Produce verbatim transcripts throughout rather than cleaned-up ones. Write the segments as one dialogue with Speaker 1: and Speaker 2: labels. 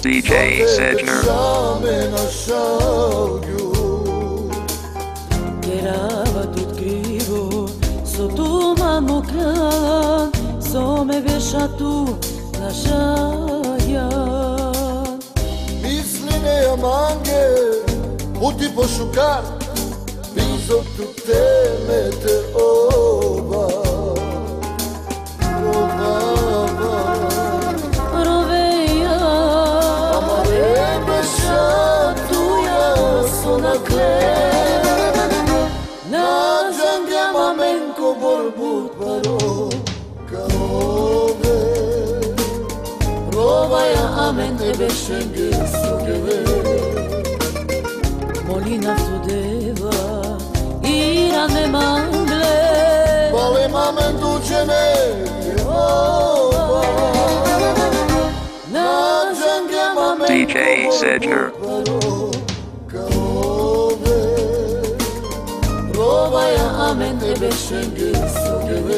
Speaker 1: D J Sedger.
Speaker 2: Cherava tot crivo sotto mano clan, so me veša tu na šaja.
Speaker 3: Misline mange, puti pošukar, blizu tu teme te ova. Borbut paro kaove Rovaja amen ebe šenge sogeve
Speaker 2: Molina studeva irane mangle
Speaker 3: Vale mamen dučene Jehova Na džange mamen
Speaker 1: D J Sedger.
Speaker 2: Rovaja amen ebe šenge sogeve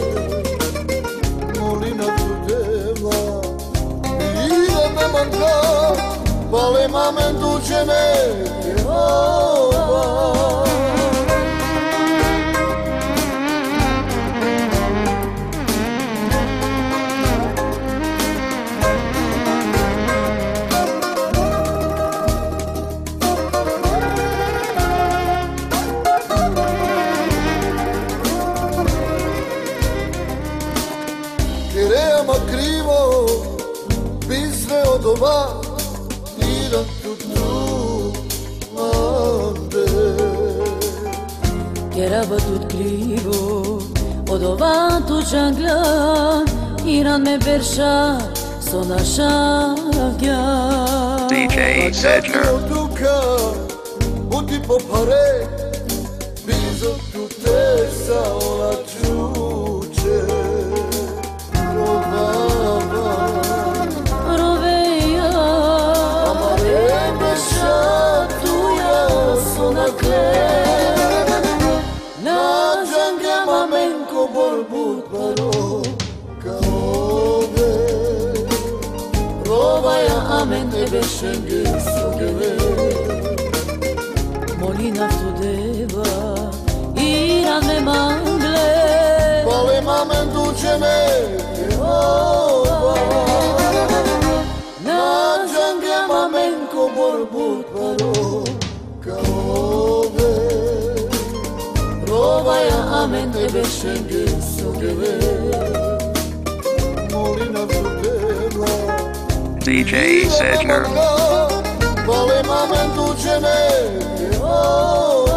Speaker 3: Molina studeva irane mangle Vale mamen dučene Jehova Kerema krivo, bisne od ova, iram tu tu mande.
Speaker 2: Cherava tot crivo od ova tu džangla, iran me verša so na šagja.
Speaker 1: D J Sedger.
Speaker 3: Duka, buti po pare, bizo tu te sa ona čuče. Borbut paro kaove Rovaja amen ebe šenge sogeve
Speaker 2: Molina studeva irane mangle
Speaker 3: Vale mamen dučene Jehova Na džange mamenko borbut paro kaove Rovaja amen ebe šenge sogeve Molina studeva
Speaker 1: D J Sedger.
Speaker 3: Vale mamen dučene Jehova